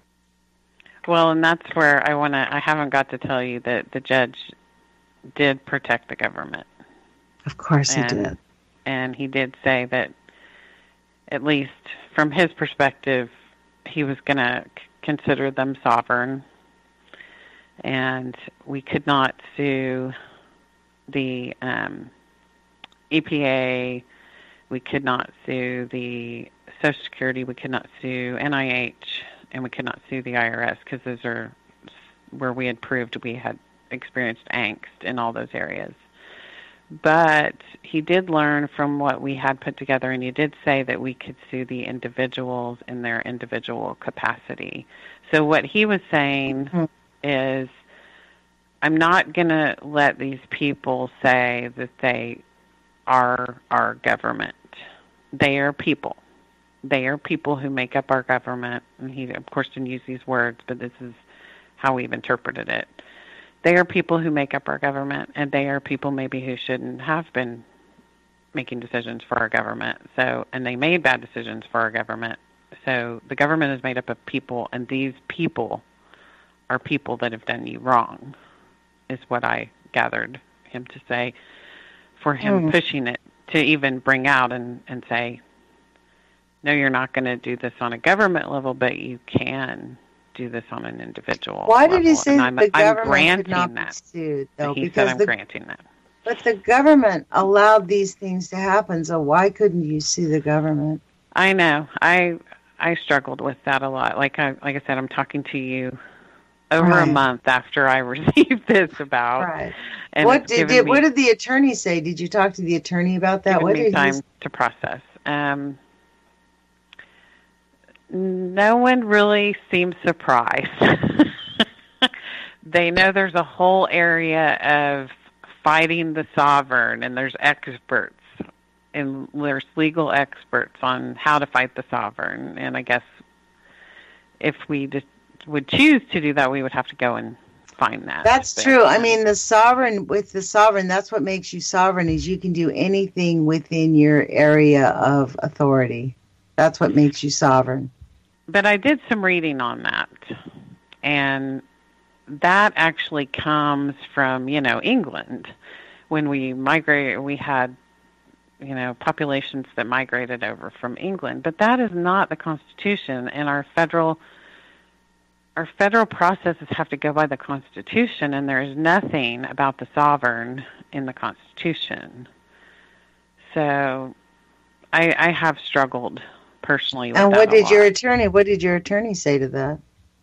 Well, and that's where I want to, I haven't got to tell you that the judge did protect the government. Of course and, he did. And he did say that, at least from his perspective, he was going to c- consider them sovereign. And we could not sue the um, E P A. We could not sue the Social Security. We could not sue N I H. And we could not sue the I R S because those are where we had proved we had experienced angst in all those areas. But he did learn from what we had put together, and he did say that we could sue the individuals in their individual capacity. So what he was saying mm-hmm. is, I'm not going to let these people say that they are our government. They are people. They are people who make up our government. And he, of course, didn't use these words, but this is how we've interpreted it. They are people who make up our government, and they are people maybe who shouldn't have been making decisions for our government. So, and they made bad decisions for our government. So the government is made up of people, and these people are people that have done you wrong, is what I gathered him to say, for him mm. pushing it to even bring out and, and say, no, you're not going to do this on a government level, but you can do this on an individual Why level. did he say I'm, the I'm government could not that. be sued, though? He because said I'm the, granting that. But the government allowed these things to happen, so why couldn't you sue the government? I know. I I struggled with that a lot. Like I like I said, I'm talking to you over right. a month after I received this about. Right. And what did, did me, what did the attorney say? Did you talk to the attorney about that? What me did time he... to process. Um, no one really seems surprised. They know there's a whole area of fighting the sovereign, and there's experts, and there's legal experts on how to fight the sovereign. And I guess if we just would choose to do that, we would have to go and find that. That's true. I mean, the sovereign, with the sovereign, that's what makes you sovereign, is you can do anything within your area of authority. That's what makes you sovereign. But I did some reading on that, and that actually comes from, you know, England. When we migrated, we had, you know, populations that migrated over from England. But that is not the Constitution, and our federal our federal processes have to go by the Constitution, and there is nothing about the sovereign in the Constitution. So I, I have struggled personally with and that what did a your lot. attorney what did your attorney say to that?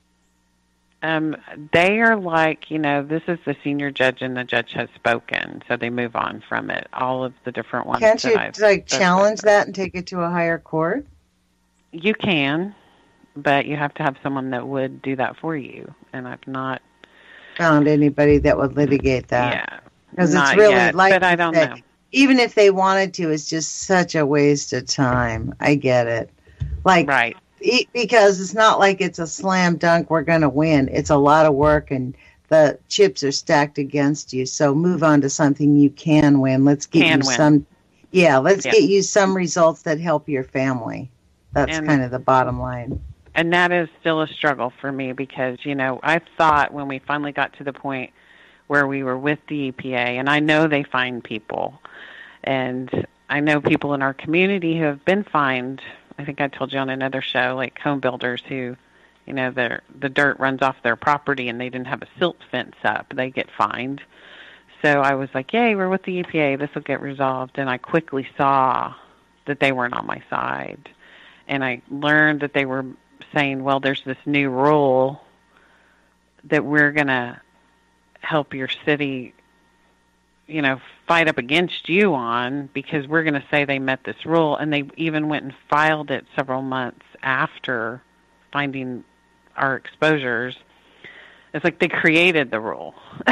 Um, they are like, you know, this is the senior judge and the judge has spoken, so they move on from it. All of the different ones. Can't that you I've like challenge that and take it to a higher court? You can, but you have to have someone that would do that for you, and I've not found anybody that would litigate that. Yeah, because it's really yet, like but I don't said, know. Even if they wanted to, it's just such a waste of time. I get it. Like, right. e- because it's not like it's a slam dunk, we're going to win. It's a lot of work, and the chips are stacked against you. So move on to something you can win. Let's get can you win. some, yeah, let's yeah. get you some results that help your family. That's and, kind of the bottom line. And that is still a struggle for me because, you know, I thought when we finally got to the point where we were with the E P A, and I know they fine people, and I know people in our community who have been fined. I think I told you on another show, like home builders who, you know, the the dirt runs off their property and they didn't have a silt fence up. They get fined. So I was like, yay, we're with the E P A. This will get resolved. And I quickly saw that they weren't on my side. And I learned that they were saying, well, there's this new rule that we're going to help your city, you know, fight up against you on because we're going to say they met this rule. And they even went and filed it several months after finding our exposures. It's like they created the rule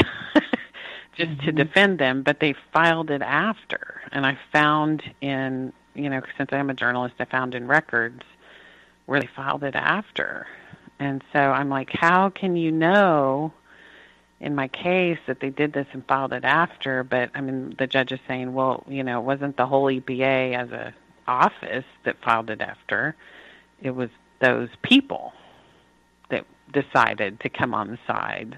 just mm-hmm. to defend them, but they filed it after. And I found in, you know, since I'm a journalist, I found in records where they filed it after. And so I'm like, how can you know in my case that they did this and filed it after? But I mean, the judge is saying, well, you know, it wasn't the whole E P A as a office that filed it after. It was those people that decided to come on the side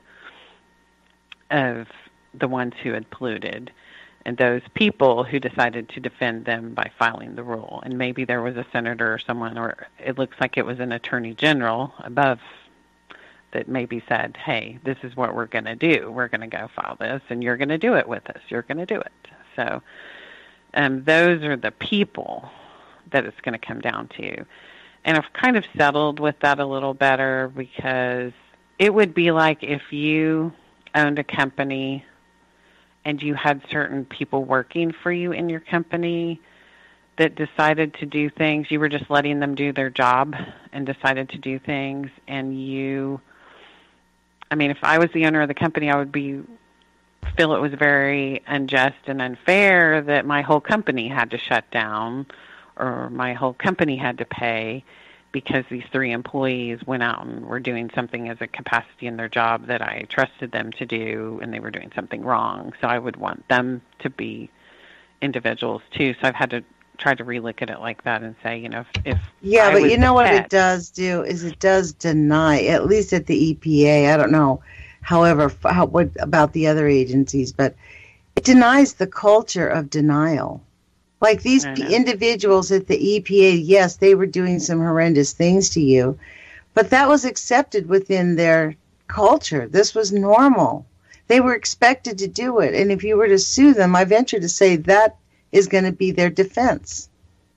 of the ones who had polluted, and those people who decided to defend them by filing the rule. And maybe there was a senator or someone, or it looks like it was an attorney general above that maybe said, hey, this is what we're going to do. We're going to go file this, and you're going to do it with us. You're going to do it. So um, those are the people that it's going to come down to. And I've kind of settled with that a little better because it would be like if you owned a company and you had certain people working for you in your company that decided to do things. You were just letting them do their job and decided to do things. And you, I mean, if I was the owner of the company, I would be feel it was very unjust and unfair that my whole company had to shut down or my whole company had to pay because these three employees went out and were doing something as a capacity in their job that I trusted them to do, and they were doing something wrong. So I would want them to be individuals too. So I've had to try to relook at it like that and say, you know, if, if yeah, I but was you know what pet, it does do is it does deny, at least at the E P A. I don't know, however, how, what about the other agencies, but it denies the culture of denial. Like these individuals at the E P A, yes, they were doing some horrendous things to you, but that was accepted within their culture. This was normal. They were expected to do it. And if you were to sue them, I venture to say that is going to be their defense.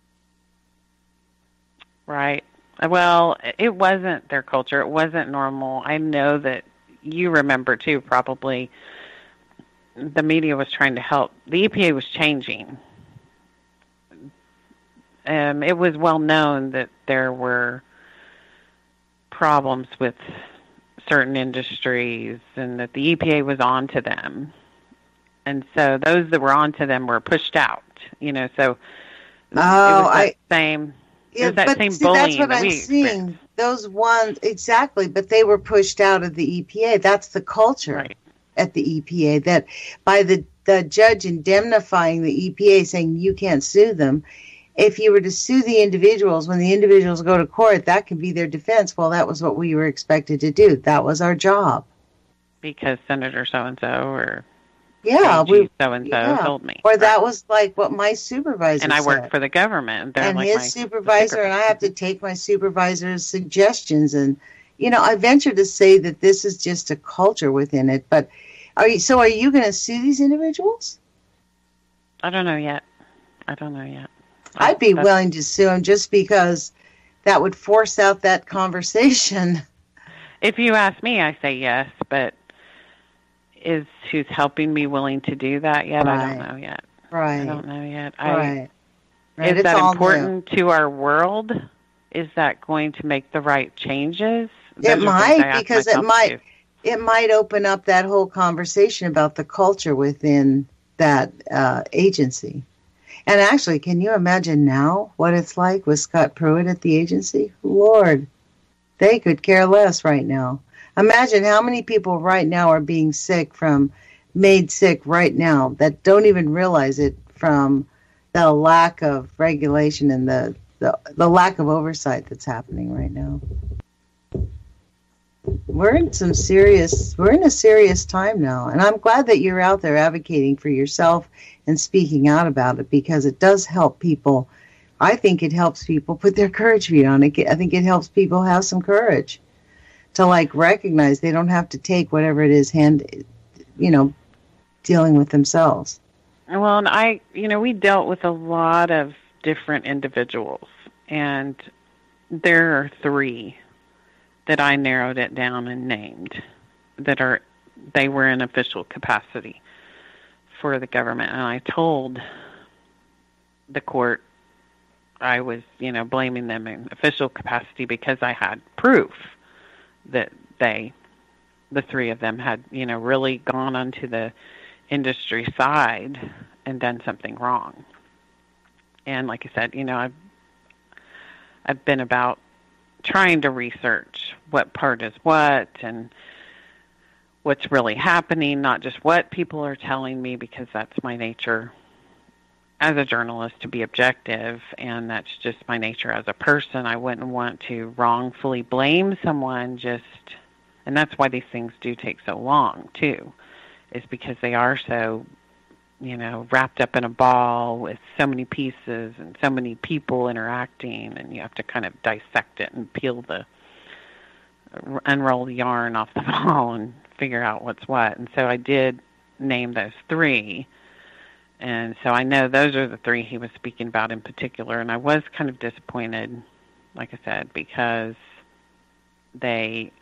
Right. Well, it wasn't their culture. It wasn't normal. I know that you remember, too, probably, the media was trying to help. The E P A was changing. Um, it was well known that there were problems with certain industries and that the E P A was on to them. And so those that were on to them were pushed out, you know, so oh, it was that I, same, yeah, it was that but same see, bullying that's what that I'm we seeing. experienced. Those ones, exactly, but they were pushed out of the E P A. That's the culture Right. at the E P A, that by the, the judge indemnifying the E P A saying you can't sue them. If you were to sue the individuals, when the individuals go to court, that can be their defense. Well, that was what we were expected to do. That was our job. Because Senator so-and-so or yeah, we, so-and-so yeah. told me. Or right. that was like what my supervisor And I said. worked for the government. They're and like his my supervisor, and I have to take my supervisor's suggestions. And, you know, I venture to say that this is just a culture within it. But are you, so are you going to sue these individuals? I don't know yet. I don't know yet. I'd be That's, willing to sue them just because that would force out that conversation. If you ask me, I say yes, but is who's helping me willing to do that yet? Right. I don't know yet. Right. I don't know yet. Right. I, right. Is It's that all important new. to our world? Is that going to make the right changes? It Those are might, things I ask because it myself might too. it might open up that whole conversation about the culture within that uh, agency. And actually, can you imagine now what it's like with Scott Pruitt at the agency? Lord, they could care less right now. Imagine how many people right now are being sick from, made sick right now that don't even realize it from the lack of regulation and the, the, the lack of oversight that's happening right now. We're in some serious, we're in a serious time now. And I'm glad that you're out there advocating for yourself and speaking out about it, because it does help people. I think it helps people put their courage feet on it. I think it helps people have some courage to like recognize they don't have to take whatever it is hand, you know, dealing with themselves. Well, and I, you know, we dealt with a lot of different individuals, and there are three that I narrowed it down and named that are, they were in official capacity for the government. And I told the court I was, you know, blaming them in official capacity because I had proof that they, the three of them had, you know, really gone onto the industry side and done something wrong. And like I said, you know, I've, I've been about trying to research what part is what and what's really happening, not just what people are telling me, because that's my nature as a journalist, to be objective, and that's just my nature as a person. I wouldn't want to wrongfully blame someone just, and that's why these things do take so long, too, is because they are so, you know, wrapped up in a ball with so many pieces and so many people interacting, and you have to kind of dissect it and peel the, unroll the yarn off the ball and figure out what's what. And so I did name those three. And so I know those are the three he was speaking about in particular. And I was kind of disappointed, like I said, because they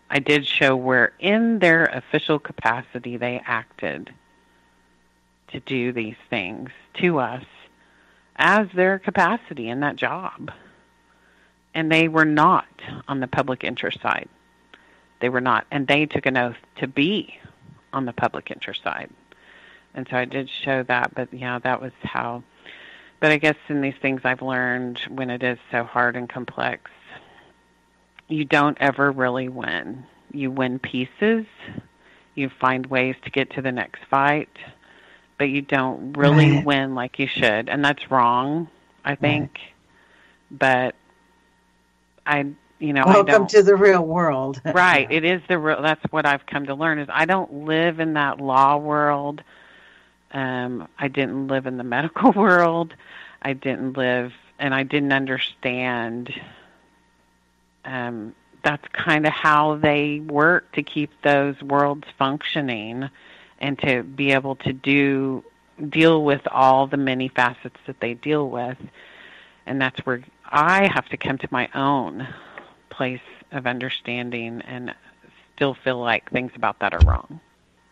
I did show where in their official capacity they acted to do these things to us as their capacity in that job. And they were not on the public interest side. They were not. And they took an oath to be on the public interest side. And so I did show that, but yeah, that was how. But I guess in these things I've learned, when it is so hard and complex, you don't ever really win. You win pieces. You find ways to get to the next fight, but you don't really Right. win like you should. And that's wrong, I think. But I, you know, I Welcome don't. to the real world. Right. It is the real, that's what I've come to learn is I don't live in that law world. Um, I didn't live in the medical world. I didn't live, and I didn't understand. Um, that's kind of how they work to keep those worlds functioning and to be able to do, deal with all the many facets that they deal with. And that's where I have to come to my own place of understanding and still feel like things about that are wrong.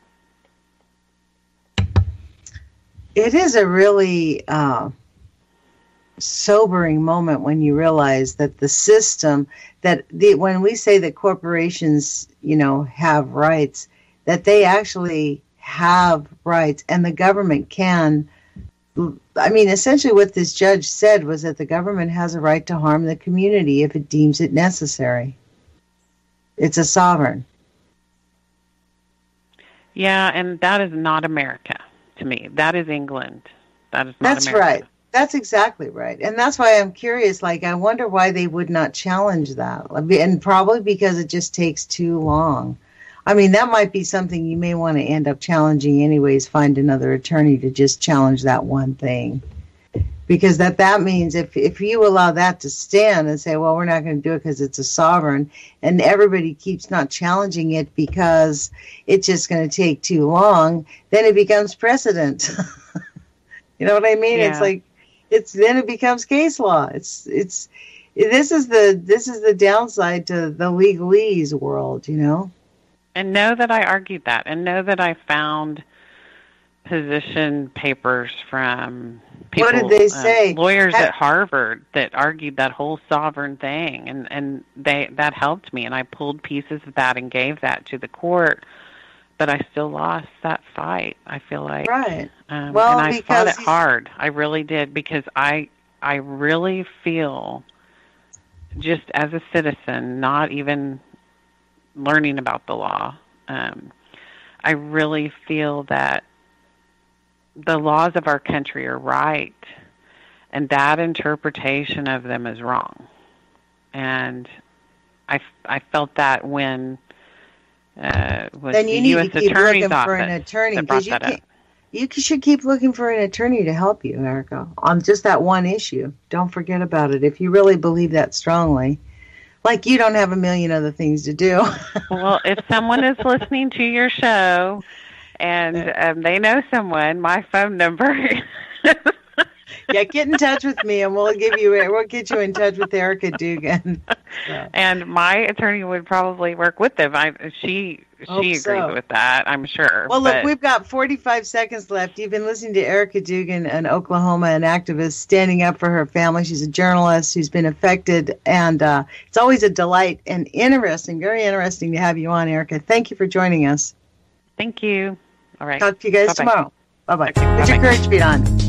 It is a really uh, sobering moment when you realize that the system, that the when we say that corporations, you know, have rights, that they actually have rights, and the government can. I mean, essentially what this judge said was that the government has a right to harm the community if it deems it necessary. It's a sovereign. Yeah, and that is not America to me. That is England. That is not That's America. right. That's exactly right. And that's why I'm curious, like, I wonder why they would not challenge that. And probably because it just takes too long. I mean, that might be something you may want to end up challenging anyways, find another attorney to just challenge that one thing. Because that, that means if, if you allow that to stand and say, well, we're not going to do it because it's a sovereign, and everybody keeps not challenging it because it's just going to take too long, then it becomes precedent. You know what I mean? Yeah. It's like, it's then it becomes case law. It's, it's, this is the, this is the downside to the legalese world, you know? And know that I argued that, and know that I found position papers from people, What did they um, say? lawyers I- at Harvard that argued that whole sovereign thing, and, and they that helped me, and I pulled pieces of that and gave that to the court, but I still lost that fight. I feel like, Right. um, Well, and I because fought it he's- hard. I really did, because I I really feel, just as a citizen, not even learning about the law, um, I really feel that the laws of our country are right, and that interpretation of them is wrong. And I, I felt that when uh, was Then the you need U S to keep Attorney's looking for an office attorney, that brought 'cause you that up. can't- You should keep looking for an attorney to help you, Erica, on just that one issue. Don't forget about it. If you really believe that strongly, like you don't have a million other things to do. Well, if someone is listening to your show and um, they know someone, my phone number. Yeah, get in touch with me, and we'll give you. We'll get you in touch with Erica Dugan. So. And my attorney would probably work with them. I, she Hope she agrees so. with that, I'm sure. Well, look, but- we've got forty-five seconds left. You've been listening to Erica Dugan, an Oklahoma, an activist standing up for her family. She's a journalist who's been affected, and uh, it's always a delight and interesting, very interesting to have you on, Erica. Thank you for joining us. Thank you. All right. Talk to you guys Bye-bye. tomorrow. Bye-bye. Okay, Put your bye-bye. courage feet on.